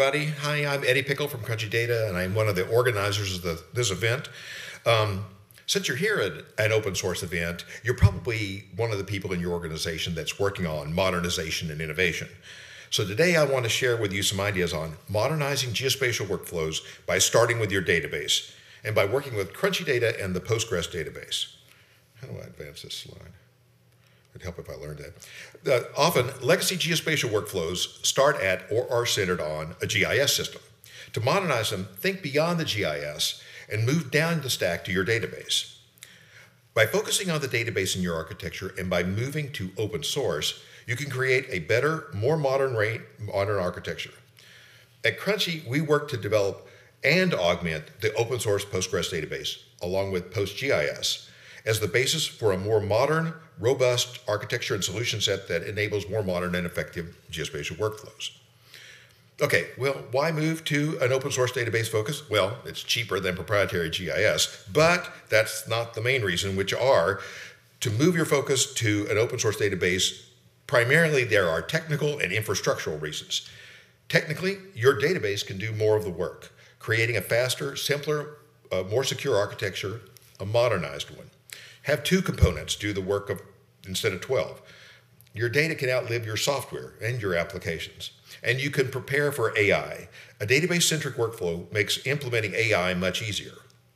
everybody. Hi, I'm Eddie Pickle from Crunchy Data, and I'm one of the organizers of this event. Since you're here at an open source event, you're probably one of the people in your organization that's working on modernization and innovation. So today I want to share with you some ideas on modernizing geospatial workflows by starting with your database and by working with Crunchy Data and the Postgres database. How do I advance this slide? It'd help if I learned that. Often, legacy geospatial workflows start at or are centered on a GIS system. To modernize them, think beyond the GIS and move down the stack to your database. By focusing on the database in your architecture and by moving to open source, you can create a better, more modern architecture. At Crunchy, we work to develop and augment the open source Postgres database, along with PostGIS, as the basis for a more modern, robust architecture and solution set that enables more modern and effective geospatial workflows. Okay, well, why move to an open source database focus? Well, it's cheaper than proprietary GIS, but that's not the main reason, which are to move your focus to an open source database. Primarily, there are technical and infrastructural reasons. Technically, your database can do more of the work, creating a faster, simpler, more secure architecture, a modernized one. Have 2 components do the work of instead of 12. Your data can outlive your software and your applications. And you can prepare for AI. A database-centric workflow makes implementing AI much easier.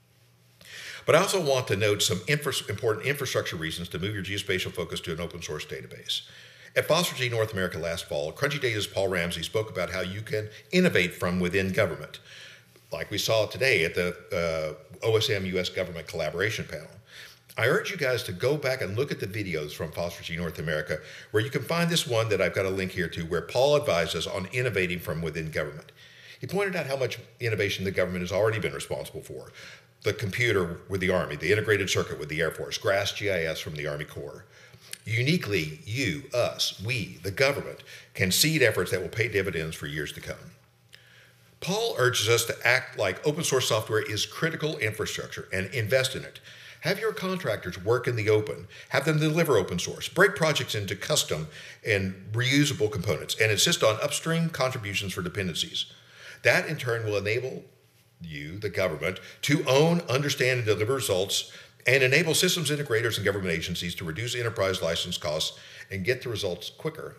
But I also want to note some important infrastructure reasons to move your geospatial focus to an open source database. At FOSS4G North America last fall, Crunchy Data's Paul Ramsey spoke about how you can innovate from within government, like we saw today at the OSM US Government Collaboration Panel. I urge you guys to go back and look at the videos from FOSS4G North America, where you can find this one that I've got a link here to, where Paul advises on innovating from within government. He pointed out how much innovation the government has already been responsible for. The computer with the Army, the integrated circuit with the Air Force, GRASS GIS from the Army Corps. Uniquely, you, us, we, the government, can seed efforts that will pay dividends for years to come. Paul urges us to act like open source software is critical infrastructure and invest in it. Have your contractors work in the open, have them deliver open source, break projects into custom and reusable components, and insist on upstream contributions for dependencies. That in turn will enable you, the government, to own, understand, and deliver results, and enable systems integrators and government agencies to reduce enterprise license costs and get the results quicker,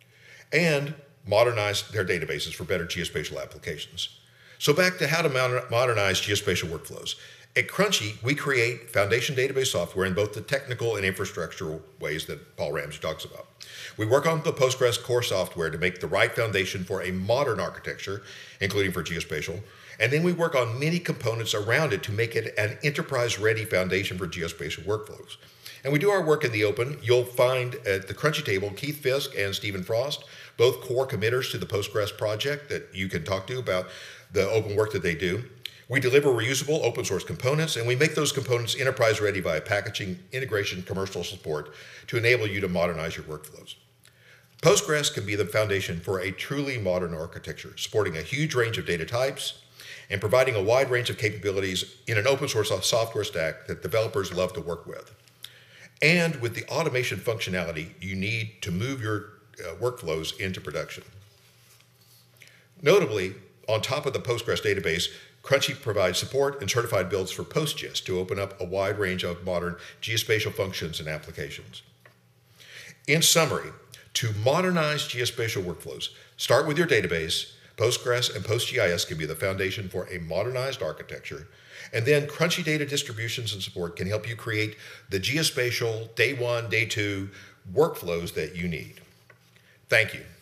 and modernize their databases for better geospatial applications. So back to how to modernize geospatial workflows. At Crunchy, we create foundation database software in both the technical and infrastructural ways that Paul Ramsey talks about. We work on the Postgres core software to make the right foundation for a modern architecture, including for geospatial, and then we work on many components around it to make it an enterprise-ready foundation for geospatial workflows. And we do our work in the open. You'll find at the Crunchy table Keith Fisk and Stephen Frost, both core committers to the Postgres project that you can talk to about the open work that they do. We deliver reusable open source components, and we make those components enterprise ready via packaging, integration, commercial support to enable you to modernize your workflows. Postgres can be the foundation for a truly modern architecture, supporting a huge range of data types and providing a wide range of capabilities in an open source software stack that developers love to work with. And with the automation functionality you need to move your workflows into production. Notably, on top of the Postgres database, Crunchy provides support and certified builds for PostGIS to open up a wide range of modern geospatial functions and applications. In summary, to modernize geospatial workflows, start with your database. Postgres and PostGIS can be the foundation for a modernized architecture, and then Crunchy Data distributions and support can help you create the geospatial day 1, day 2 workflows that you need. Thank you.